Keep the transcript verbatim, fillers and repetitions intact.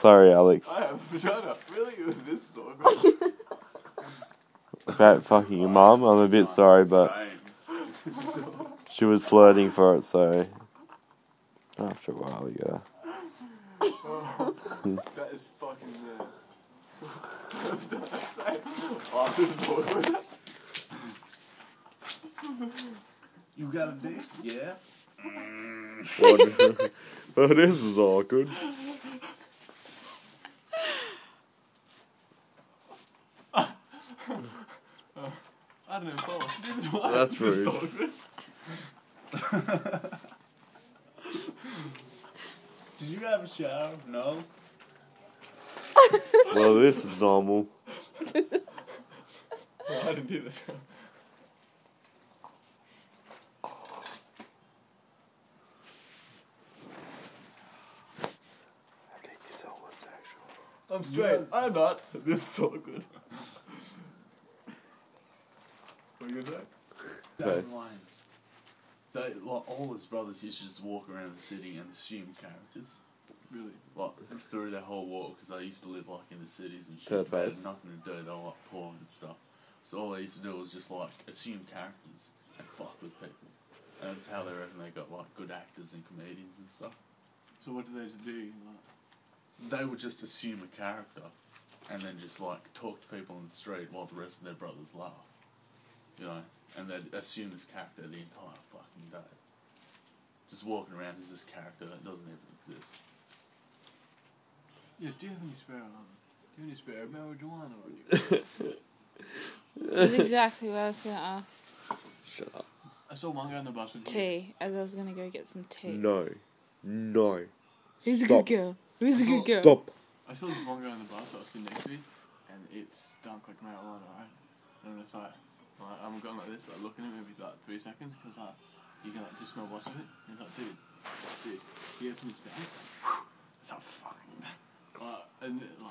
Sorry, Alex. I have a vagina. Really? This is awkward. About fucking your mum, I'm a bit sorry, but she was flirting for it, so after a while, you gotta. Oh, that is fucking mad. Oh, this is awkward. You got a dick? Yeah. Oh, oh, this is awkward. I don't know. This is why. That's This is rude. awkward. Did you have a shower? No. Well, this is normal. Oh, I didn't do this. I think he's homosexual. I'm straight. I'm not. This is so good. What are you gonna say? David Nice. Lyons. They, like, all his brothers used to just walk around the city and assume characters. Really? Like, through their whole walk, because they used to live, like, in the cities and shit. Third They base. had nothing to do, they were, like, poor and stuff. So all they used to do was just, like, assume characters and fuck with people. And that's how they reckon they got, like, good actors and comedians and stuff. So what do they do? Like, They would just assume a character and then just, like, talk to people on the street while the rest of their brothers laugh. You know? And they'd assume this character the entire fucking day. Just walking around as this character that doesn't even exist. yes, do you have any spare, um, do you have any spare marijuana with you? That's exactly what I was going to ask. Shut up. I saw one guy on the bus with Tea, as I was going to go get some tea. No. No. Who's a Stop. good girl? Who's a good girl? Stop. I saw this one guy on the bus that was sitting next to me, and it stunk like marijuana, right? And I'm just like, like, I'm going like this, like looking at him every like three seconds, because like, you can like just smell what's in it. And he's like, dude, dude, he opened his bag. It's like fucking, like, and like